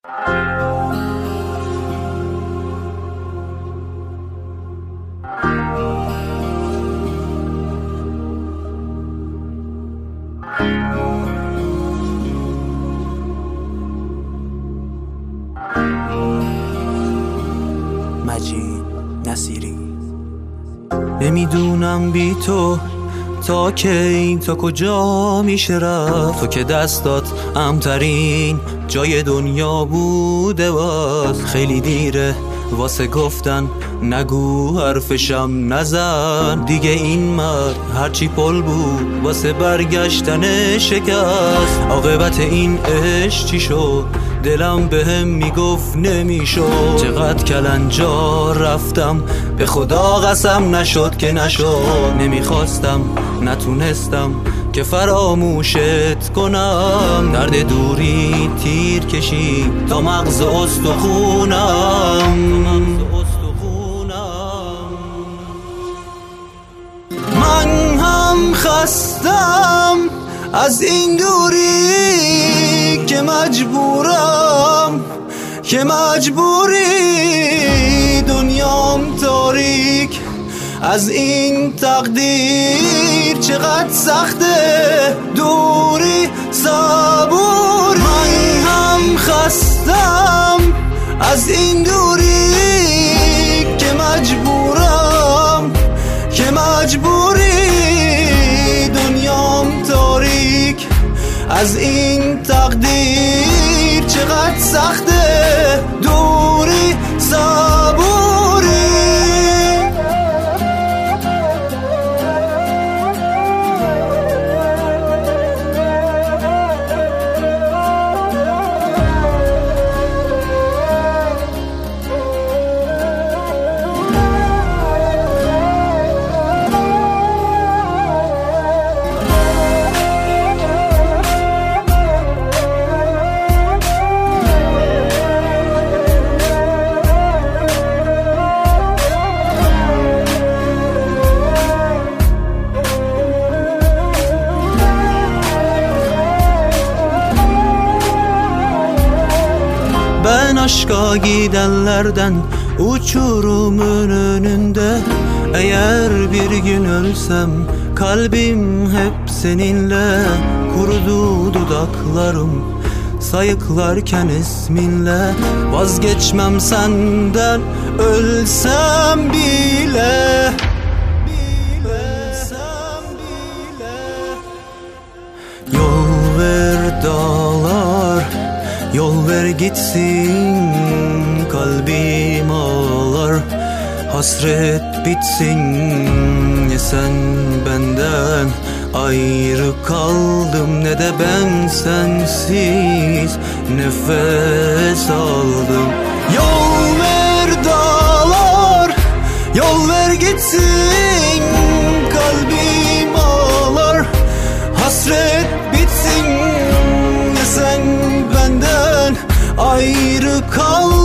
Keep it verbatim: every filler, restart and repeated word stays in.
مجید نصیری. نمیدونم بی تو تا که این تا کجا میشه رفت، تو که دستات امترین جای دنیا بوده باز. خیلی دیره واسه گفتن نگو حرفشم نزن دیگه، این مرد هرچی پل بود واسه برگشتن شکست. عاقبت این عشق چی شد دلم بهم میگفت نمیشد. چقدر کلنجا رفتم به خدا قسم نشد که نشد. نمیخواستم نتونستم که فراموشت کنم، درد دوری تیر کشی تا مغز استخونم. من هم خستم از این دوری که مجبورم که مجبوری دنیام تاریک از این تقدیر. چقدر سخته دوری صبور. من هم خستم از این دوری که مجبورم که مجبوری دنیام تاریک از این تقدیر. چقدر سخته دوری صبوری. Ben aşka gidenlerden uçurumun önünde. Eğer bir gün ölsem kalbim hep seninle. Kurudu dudaklarım sayıklarken isminle. Vazgeçmem senden ölsem bile. Ölsem bile. Yol ver dağlar, yol ver gitsin, kalbim ağlar, hasret bitsin. Ne sen benden ayrı kaldım, ne de ben sensiz nefes aldım. Yol ver dağlar, yol ver gitsin, kalbim ağlar, hasret bitsin. Ne sen benden ayrı kal